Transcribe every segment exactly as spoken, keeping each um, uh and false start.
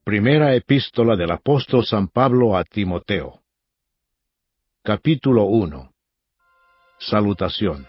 Primera epístola del apóstol San Pablo a Timoteo. Capítulo uno. Salutación.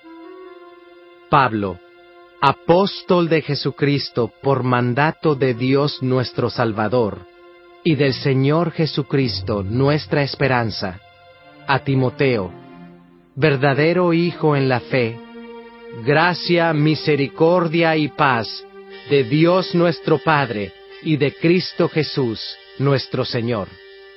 Pablo, apóstol de Jesucristo por mandato de Dios nuestro Salvador, y del Señor Jesucristo nuestra esperanza, a Timoteo, verdadero hijo en la fe, gracia, misericordia y paz de Dios nuestro Padre y de Cristo Jesús nuestro Señor.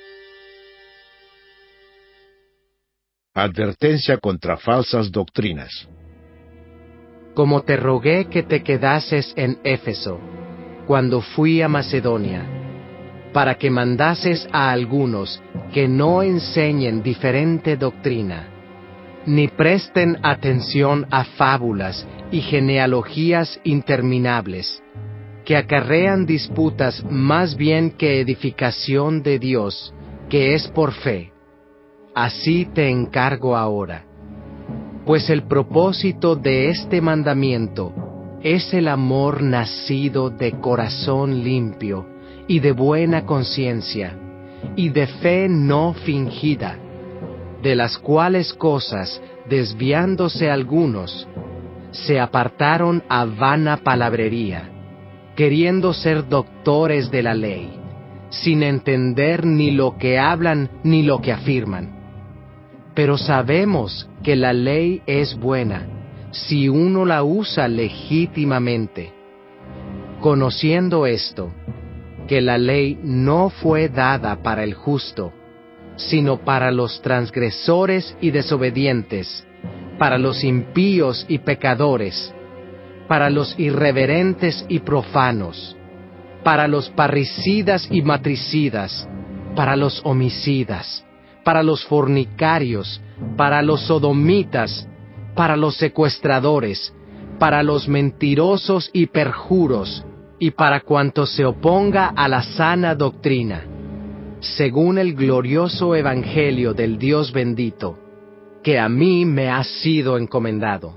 Advertencia contra falsas doctrinas. Como te rogué que te quedases en Éfeso, cuando fui a Macedonia, para que mandases a algunos que no enseñen diferente doctrina, ni presten atención a fábulas y genealogías interminables, que acarrean disputas más bien que edificación de Dios, que es por fe. Así te encargo ahora. Pues el propósito de este mandamiento es el amor nacido de corazón limpio y de buena conciencia, y de fe no fingida, de las cuales cosas, desviándose algunos, se apartaron a vana palabrería, queriendo ser doctores de la ley, sin entender ni lo que hablan ni lo que afirman. Pero sabemos que la ley es buena, si uno la usa legítimamente. Conociendo esto, que la ley no fue dada para el justo, sino para los transgresores y desobedientes, para los impíos y pecadores, para los irreverentes y profanos, para los parricidas y matricidas, para los homicidas, para los fornicarios, para los sodomitas, para los secuestradores, para los mentirosos y perjuros, y para cuanto se oponga a la sana doctrina, según el glorioso evangelio del Dios bendito, que a mí me ha sido encomendado.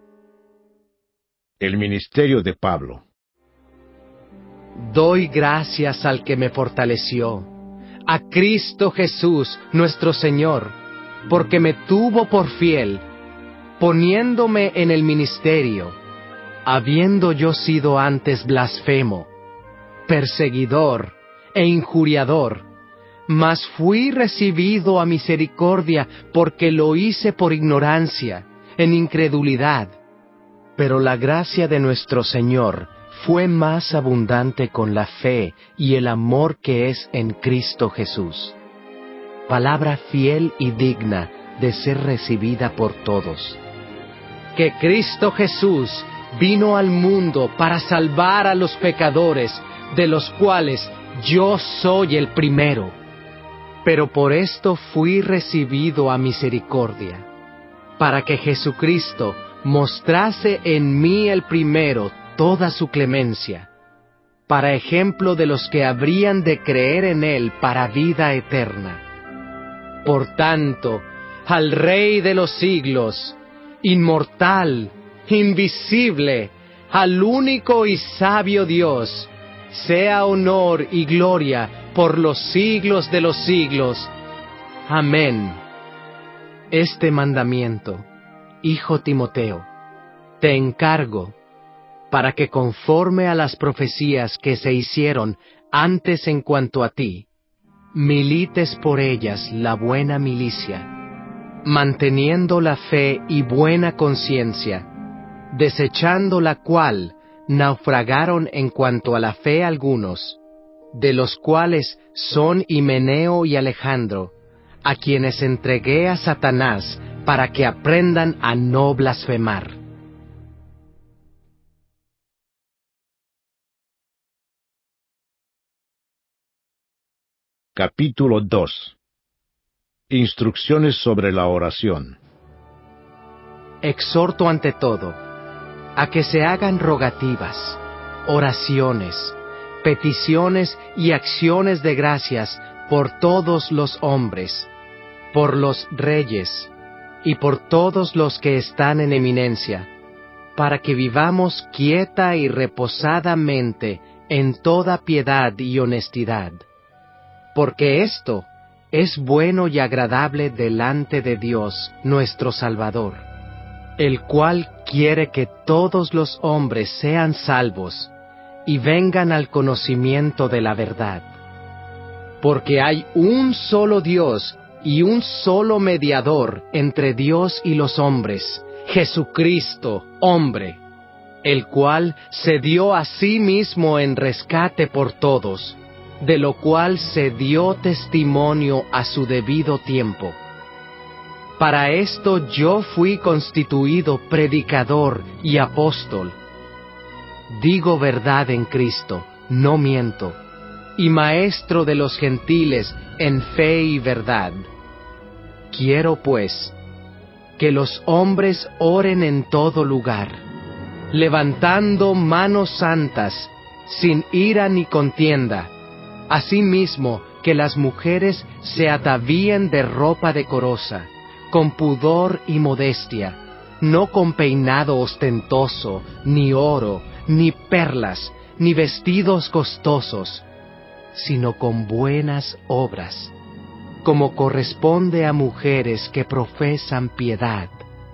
El ministerio de Pablo. Doy gracias al que me fortaleció, a Cristo Jesús nuestro Señor, porque me tuvo por fiel, poniéndome en el ministerio, habiendo yo sido antes blasfemo, perseguidor e injuriador, mas fui recibido a misericordia porque lo hice por ignorancia, en incredulidad. Pero la gracia de nuestro Señor fue más abundante con la fe y el amor que es en Cristo Jesús. Palabra fiel y digna de ser recibida por todos. Que Cristo Jesús vino al mundo para salvar a los pecadores, de los cuales yo soy el primero. Pero por esto fui recibido a misericordia, para que Jesucristo mostrase en mí el primero toda su clemencia, para ejemplo de los que habrían de creer en él para vida eterna. Por tanto, al Rey de los siglos, inmortal, invisible, al único y sabio Dios, sea honor y gloria por los siglos de los siglos. Amén. Este mandamiento, hijo Timoteo, te encargo, para que conforme a las profecías que se hicieron antes en cuanto a ti, milites por ellas la buena milicia, manteniendo la fe y buena conciencia, desechando la cual naufragaron en cuanto a la fe algunos, de los cuales son Himeneo y Alejandro, a quienes entregué a Satanás para que aprendan a no blasfemar. Capítulo dos. Instrucciones sobre la oración. Exhorto ante todo a que se hagan rogativas, oraciones, peticiones y acciones de gracias por todos los hombres, por los reyes y por todos los que están en eminencia, para que vivamos quieta y reposadamente en toda piedad y honestidad, porque esto es bueno y agradable delante de Dios nuestro Salvador, el cual quiere que todos los hombres sean salvos y vengan al conocimiento de la verdad. Porque hay un solo Dios y un solo mediador entre Dios y los hombres, Jesucristo, hombre, el cual se dio a sí mismo en rescate por todos, de lo cual se dio testimonio a su debido tiempo. Para esto yo fui constituido predicador y apóstol. Digo verdad en Cristo, no miento, y maestro de los gentiles en fe y verdad. Quiero, pues, que los hombres oren en todo lugar, levantando manos santas, sin ira ni contienda. Asimismo, que las mujeres se atavíen de ropa decorosa, con pudor y modestia, no con peinado ostentoso, ni oro, ni perlas, ni vestidos costosos, sino con buenas obras, como corresponde a mujeres que profesan piedad.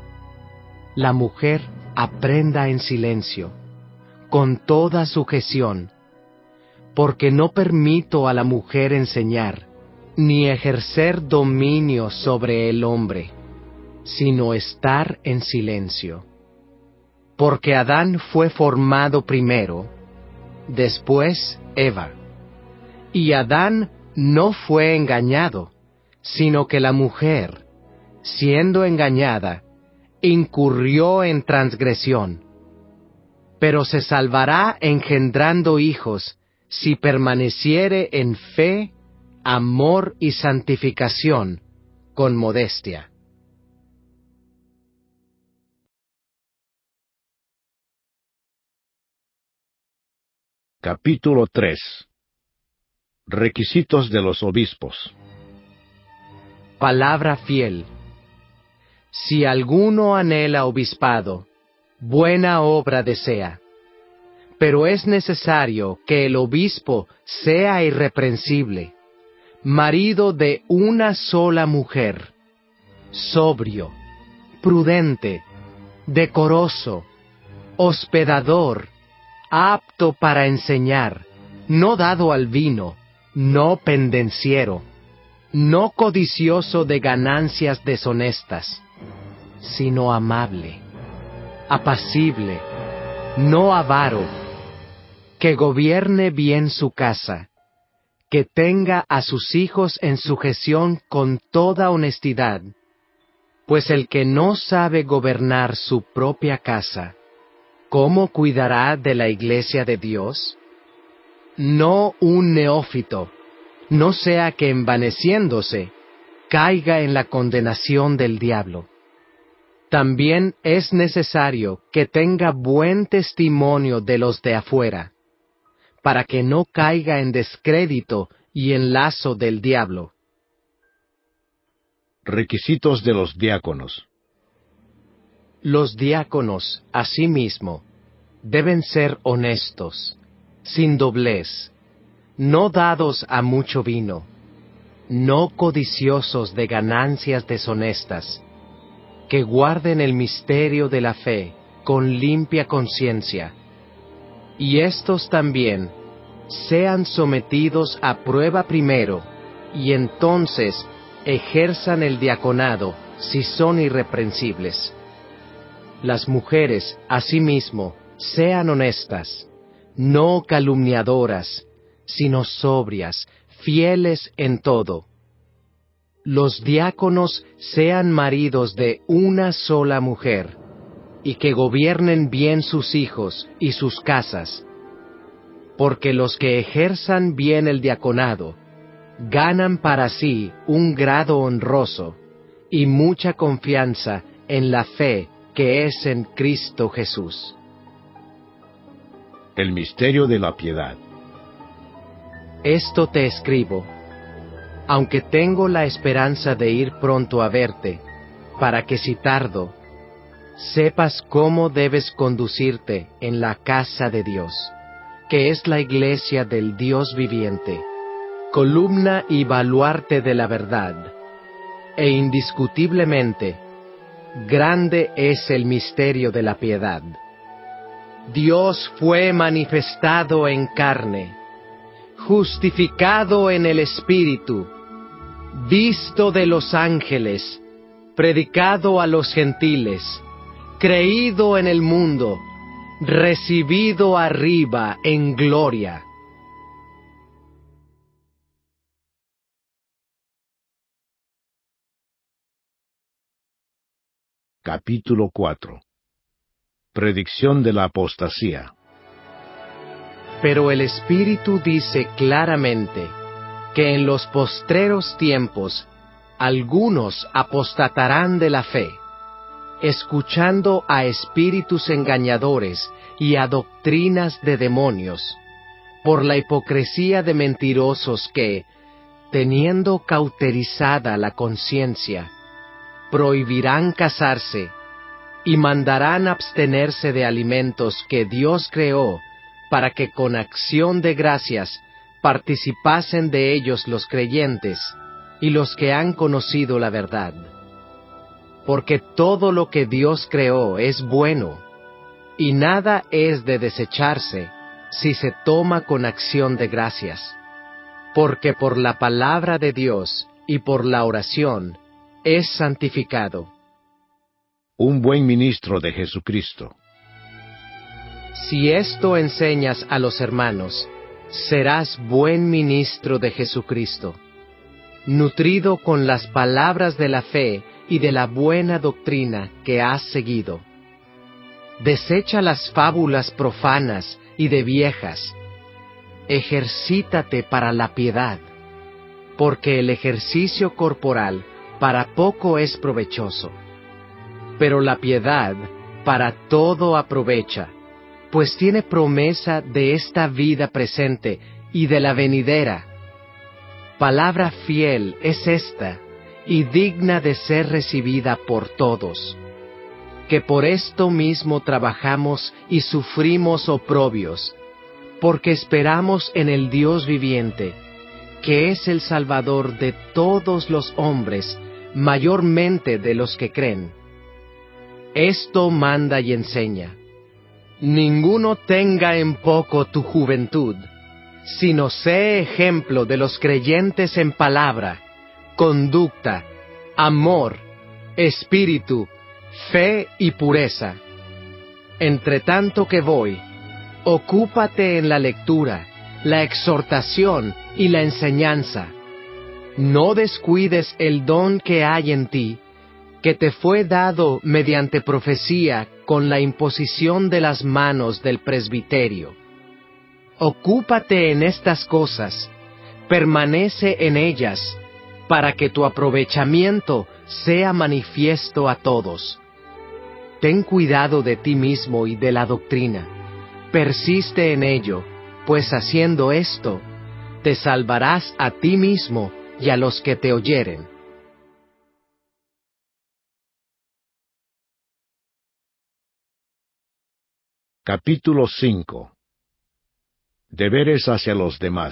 La mujer aprenda en silencio, con toda sujeción, porque no permito a la mujer enseñar, ni ejercer dominio sobre el hombre, sino estar en silencio. Porque Adán fue formado primero, después Eva. Y Adán no fue engañado, sino que la mujer, siendo engañada, incurrió en transgresión. Pero se salvará engendrando hijos, si permaneciere en fe, amor y santificación, con modestia. Capítulo tres. Requisitos de los obispos. Palabra fiel. Si alguno anhela obispado, buena obra desea. Pero es necesario que el obispo sea irreprensible, marido de una sola mujer, sobrio, prudente, decoroso, hospedador, apto para enseñar, no dado al vino, no pendenciero, no codicioso de ganancias deshonestas, sino amable, apacible, no avaro, que gobierne bien su casa, que tenga a sus hijos en sujeción con toda honestidad, pues el que no sabe gobernar su propia casa, ¿cómo cuidará de la iglesia de Dios? No un neófito, no sea que envaneciéndose, caiga en la condenación del diablo. También es necesario que tenga buen testimonio de los de afuera, para que no caiga en descrédito y en lazo del diablo. Requisitos de los diáconos. Los diáconos, asimismo, deben ser honestos, sin doblez, no dados a mucho vino, no codiciosos de ganancias deshonestas, que guarden el misterio de la fe con limpia conciencia. Y estos también sean sometidos a prueba primero, y entonces ejerzan el diaconado si son irreprensibles. Las mujeres, asimismo, sean honestas, no calumniadoras, sino sobrias, fieles en todo. Los diáconos sean maridos de una sola mujer, y que gobiernen bien sus hijos y sus casas, porque los que ejerzan bien el diaconado ganan para sí un grado honroso y mucha confianza en la fe que es en Cristo Jesús. El misterio de la piedad. Esto te escribo, aunque tengo la esperanza de ir pronto a verte, para que si tardo, sepas cómo debes conducirte en la casa de Dios, que es la iglesia del Dios viviente, columna y baluarte de la verdad. E indiscutiblemente, grande es el misterio de la piedad. Dios fue manifestado en carne, justificado en el Espíritu, visto de los ángeles, predicado a los gentiles, creído en el mundo, recibido arriba en gloria. Capítulo cuatro. Predicción de la apostasía. Pero el Espíritu dice claramente que en los postreros tiempos algunos apostatarán de la fe, escuchando a espíritus engañadores y a doctrinas de demonios, por la hipocresía de mentirosos que, teniendo cauterizada la conciencia, prohibirán casarse y mandarán abstenerse de alimentos que Dios creó para que con acción de gracias participasen de ellos los creyentes y los que han conocido la verdad. Porque todo lo que Dios creó es bueno, y nada es de desecharse si se toma con acción de gracias. Porque por la palabra de Dios y por la oración es santificado. Un buen ministro de Jesucristo. Si esto enseñas a los hermanos, serás buen ministro de Jesucristo, nutrido con las palabras de la fe y de la buena doctrina que has seguido. Desecha las fábulas profanas y de viejas. Ejercítate para la piedad, porque el ejercicio corporal para poco es provechoso, pero la piedad para todo aprovecha, pues tiene promesa de esta vida presente y de la venidera. Palabra fiel es esta, y digna de ser recibida por todos, que por esto mismo trabajamos y sufrimos oprobios, porque esperamos en el Dios viviente, que es el Salvador de todos los hombres, mayormente de los que creen. Esto manda y enseña: ninguno tenga en poco tu juventud, sino sé ejemplo de los creyentes en palabra, conducta, amor, espíritu, fe y pureza. Entre tanto que voy, ocúpate en la lectura, la exhortación y la enseñanza. No descuides el don que hay en ti, que te fue dado mediante profecía con la imposición de las manos del presbiterio. Ocúpate en estas cosas, permanece en ellas, para que tu aprovechamiento sea manifiesto a todos. Ten cuidado de ti mismo y de la doctrina. Persiste en ello, pues haciendo esto, te salvarás a ti mismo y a los que te oyeren. Capítulo cinco. Deberes hacia los demás.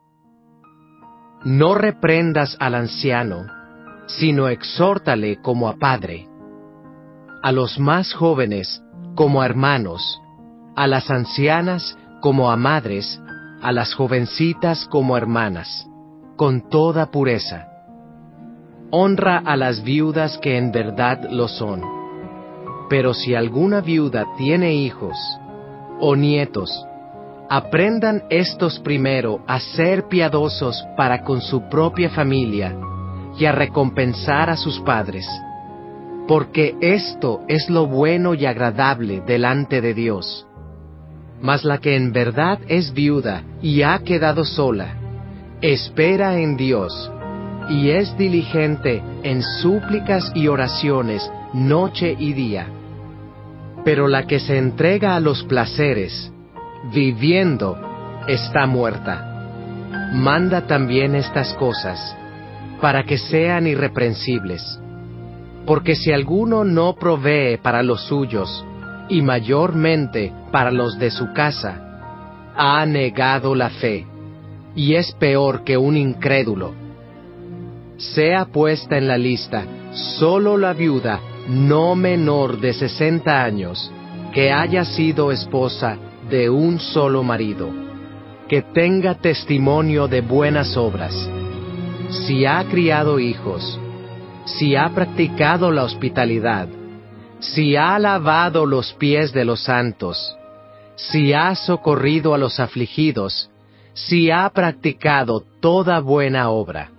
No reprendas al anciano, sino exhórtale como a padre. A los más jóvenes como a hermanos, a las ancianas como a madres, a las jovencitas como a hermanas, con toda pureza. Honra a las viudas que en verdad lo son. Pero si alguna viuda tiene hijos o nietos, aprendan estos primero a ser piadosos para con su propia familia y a recompensar a sus padres, porque esto es lo bueno y agradable delante de Dios. Mas la que en verdad es viuda y ha quedado sola, espera en Dios, y es diligente en súplicas y oraciones noche y día. Pero la que se entrega a los placeres, viviendo, está muerta. Manda también estas cosas, para que sean irreprensibles. Porque si alguno no provee para los suyos, y mayormente para los de su casa, ha negado la fe, y es peor que un incrédulo. Sea puesta en la lista solo la viuda no menor de sesenta años, que haya sido esposa de un solo marido, que tenga testimonio de buenas obras, si ha criado hijos, si ha practicado la hospitalidad, si ha lavado los pies de los santos, si ha socorrido a los afligidos, si ha practicado toda buena obra.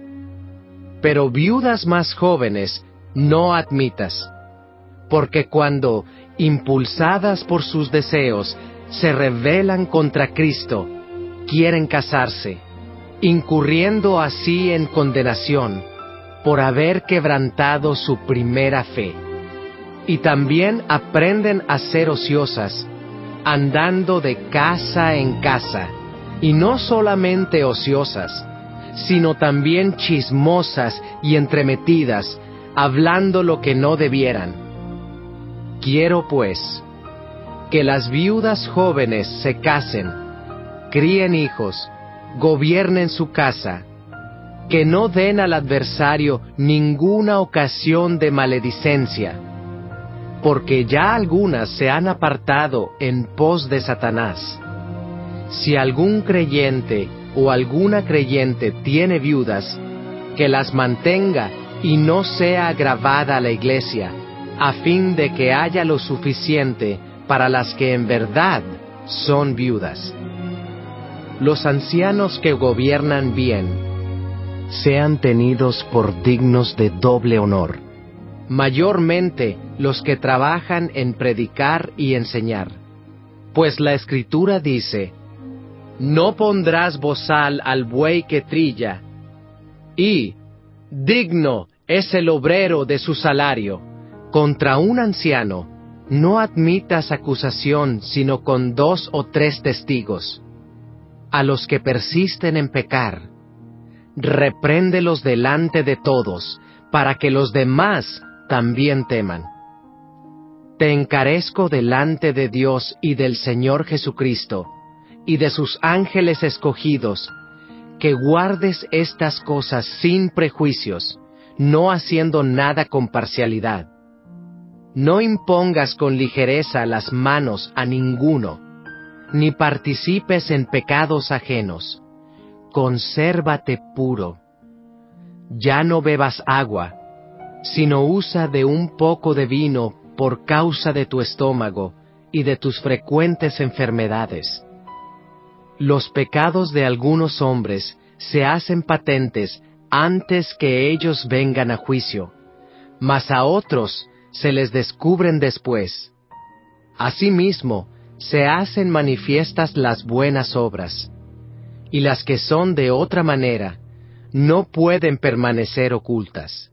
Pero viudas más jóvenes no admitas, porque cuando, impulsadas por sus deseos, se rebelan contra Cristo, quieren casarse, incurriendo así en condenación, por haber quebrantado su primera fe. Y también aprenden a ser ociosas, andando de casa en casa, y no solamente ociosas, sino también chismosas y entremetidas, hablando lo que no debieran. Quiero, pues, que las viudas jóvenes se casen, críen hijos, gobiernen su casa, que no den al adversario ninguna ocasión de maledicencia, porque ya algunas se han apartado en pos de Satanás. Si algún creyente o alguna creyente tiene viudas, que las mantenga y no sea agravada la iglesia, a fin de que haya lo suficiente para las que en verdad son viudas. Los ancianos que gobiernan bien sean tenidos por dignos de doble honor, mayormente los que trabajan en predicar y enseñar. Pues la Escritura dice: no pondrás bozal al buey que trilla, y digno es el obrero de su salario. Contra un anciano no admitas acusación sino con dos o tres testigos. A los que persisten en pecar, repréndelos delante de todos, para que los demás también teman. Te encarezco delante de Dios y del Señor Jesucristo, y de sus ángeles escogidos, que guardes estas cosas sin prejuicios, no haciendo nada con parcialidad. No impongas con ligereza las manos a ninguno, ni participes en pecados ajenos. Consérvate puro. Ya no bebas agua, sino usa de un poco de vino por causa de tu estómago y de tus frecuentes enfermedades. Los pecados de algunos hombres se hacen patentes antes que ellos vengan a juicio, mas a otros se les descubren después. Asimismo, se hacen manifiestas las buenas obras, y las que son de otra manera no pueden permanecer ocultas.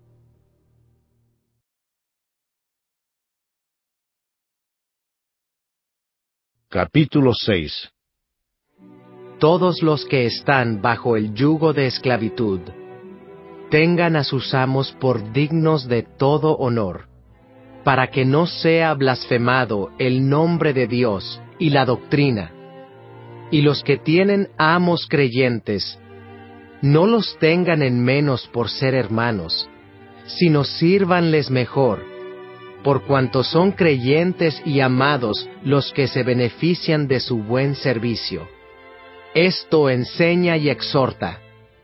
Capítulo seis. Todos los que están bajo el yugo de esclavitud tengan a sus amos por dignos de todo honor, para que no sea blasfemado el nombre de Dios y la doctrina. Y los que tienen amos creyentes, no los tengan en menos por ser hermanos, sino sírvanles mejor, por cuanto son creyentes y amados los que se benefician de su buen servicio. Esto enseña y exhorta.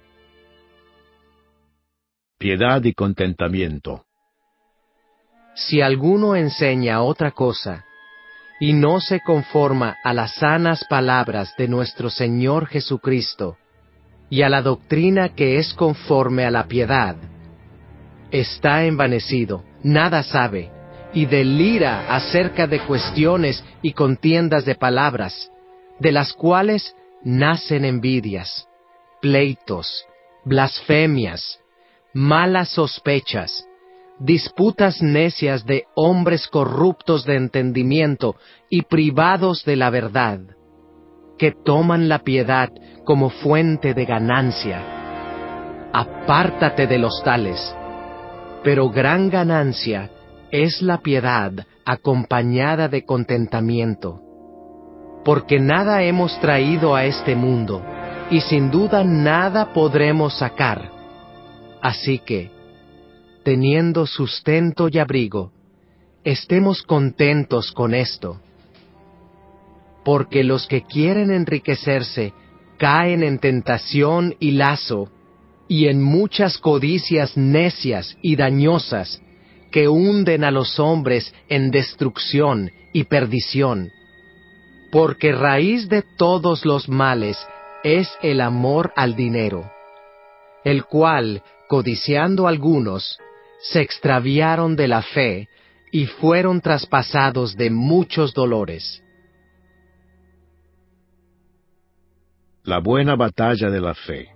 Piedad y contentamiento. Si alguno enseña otra cosa, y no se conforma a las sanas palabras de nuestro Señor Jesucristo, y a la doctrina que es conforme a la piedad, está envanecido, nada sabe, y delira acerca de cuestiones y contiendas de palabras, de las cuales nacen envidias, pleitos, blasfemias, malas sospechas, disputas necias de hombres corruptos de entendimiento y privados de la verdad, que toman la piedad como fuente de ganancia. Apártate de los tales. Pero gran ganancia es la piedad acompañada de contentamiento, porque nada hemos traído a este mundo, y sin duda nada podremos sacar. Así que, teniendo sustento y abrigo, estemos contentos con esto. Porque los que quieren enriquecerse caen en tentación y lazo, y en muchas codicias necias y dañosas, que hunden a los hombres en destrucción y perdición. Porque raíz de todos los males es el amor al dinero, el cual, codiciando algunos, se extraviaron de la fe y fueron traspasados de muchos dolores. La buena batalla de la fe.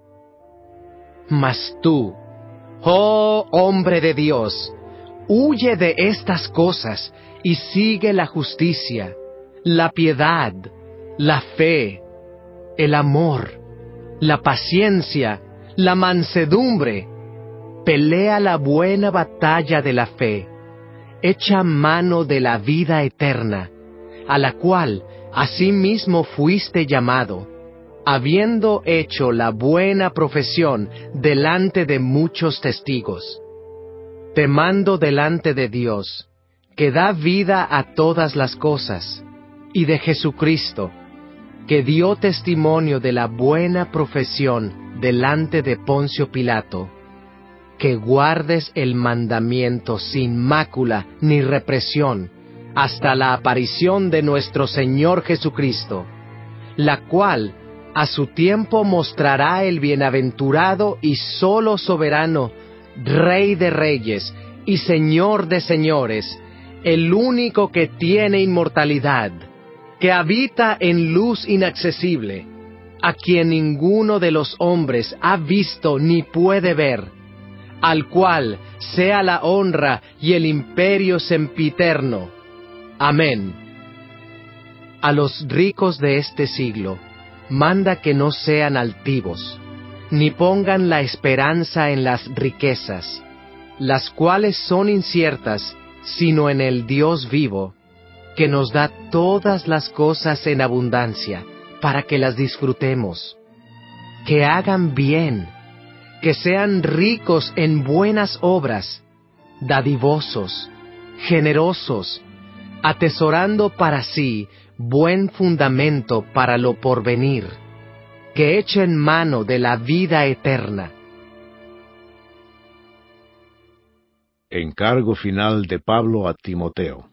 Mas tú, oh hombre de Dios, huye de estas cosas y sigue la justicia, la piedad, la fe, el amor, la paciencia, la mansedumbre. Pelea la buena batalla de la fe, echa mano de la vida eterna, a la cual asimismo fuiste llamado, habiendo hecho la buena profesión delante de muchos testigos. Te mando delante de Dios, que da vida a todas las cosas, y de Jesucristo, que dio testimonio de la buena profesión delante de Poncio Pilato, que guardes el mandamiento sin mácula ni represión, hasta la aparición de nuestro Señor Jesucristo, la cual a su tiempo mostrará el bienaventurado y solo soberano, Rey de reyes y Señor de señores, el único que tiene inmortalidad, que habita en luz inaccesible, a quien ninguno de los hombres ha visto ni puede ver, al cual sea la honra y el imperio sempiterno. Amén. A los ricos de este siglo, manda que no sean altivos, ni pongan la esperanza en las riquezas, las cuales son inciertas, sino en el Dios vivo, que nos da todas las cosas en abundancia, para que las disfrutemos. Que hagan bien, que sean ricos en buenas obras, dadivosos, generosos, atesorando para sí buen fundamento para lo porvenir, que echen mano de la vida eterna. Encargo final de Pablo a Timoteo.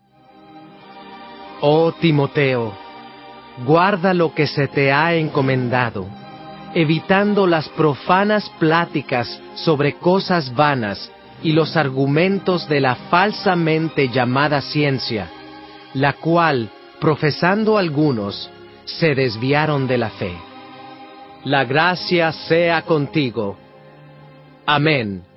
Oh Timoteo, guarda lo que se te ha encomendado, evitando las profanas pláticas sobre cosas vanas y los argumentos de la falsamente llamada ciencia, la cual, profesando algunos, se desviaron de la fe. La gracia sea contigo. Amén.